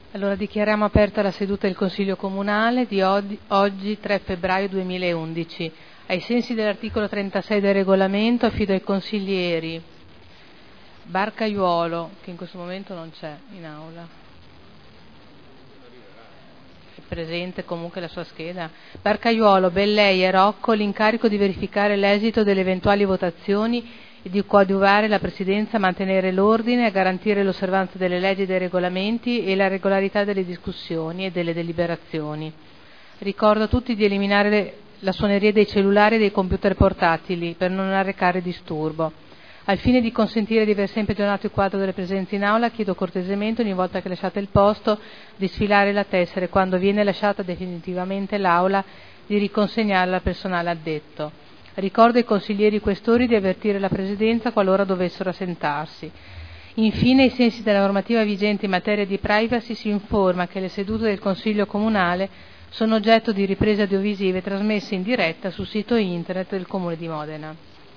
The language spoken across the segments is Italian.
Allora dichiariamo aperta la seduta del Consiglio Comunale di oggi 3 febbraio 2011. Ai sensi dell'articolo 36 del regolamento affido ai consiglieri Barcaiuolo, che in questo momento non c'è in aula, è presente comunque la sua scheda, Barcaiuolo, Bellei e Rocco l'incarico di verificare l'esito delle eventuali votazioni e di coadiuvare la Presidenza a mantenere l'ordine, a garantire l'osservanza delle leggi e dei regolamenti e la regolarità delle discussioni e delle deliberazioni. Ricordo a tutti di eliminare la suoneria dei cellulari e dei computer portatili per non arrecare disturbo. Al fine di consentire di aver sempre aggiornato il quadro delle presenze in aula, chiedo cortesemente, ogni volta che lasciate il posto, di sfilare la tessera e quando viene lasciata definitivamente l'aula di riconsegnarla al personale addetto. Ricordo ai consiglieri questori di avvertire la Presidenza qualora dovessero assentarsi. Infine, ai sensi della normativa vigente in materia di privacy, si informa che le sedute del Consiglio Comunale sono oggetto di riprese audiovisive trasmesse in diretta sul sito internet del Comune di Modena.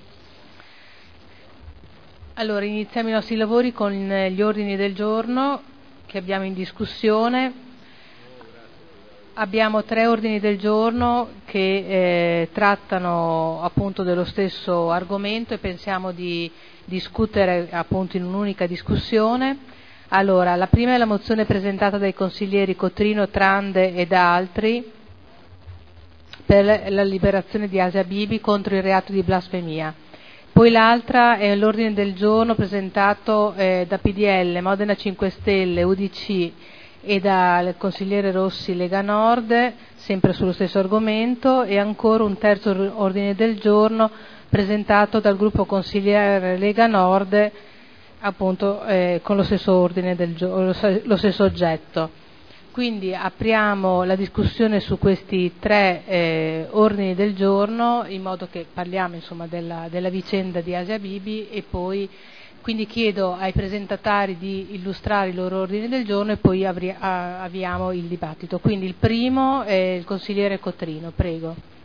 Allora, iniziamo i nostri lavori con gli ordini del giorno che abbiamo in discussione. Abbiamo 3 ordini del giorno che trattano appunto dello stesso argomento e pensiamo di discutere appunto in un'unica discussione. Allora, la prima è la mozione presentata dai consiglieri Cotrino, Trande ed altri per la liberazione di Asia Bibi contro il reato di blasfemia. Poi l'altra è l'ordine del giorno presentato da PDL, Modena 5 Stelle, UDC e dal consigliere Rossi Lega Nord, sempre sullo stesso argomento, e ancora un terzo ordine del giorno presentato dal gruppo consigliere Lega Nord, appunto con lo stesso ordine del giorno, lo stesso oggetto. Quindi apriamo la discussione su questi 3 ordini del giorno, in modo che parliamo insomma della vicenda di Asia Bibi e poi quindi chiedo ai presentatari di illustrare i loro ordini del giorno e poi avviamo il dibattito. Quindi il primo è il consigliere Cotrino, prego.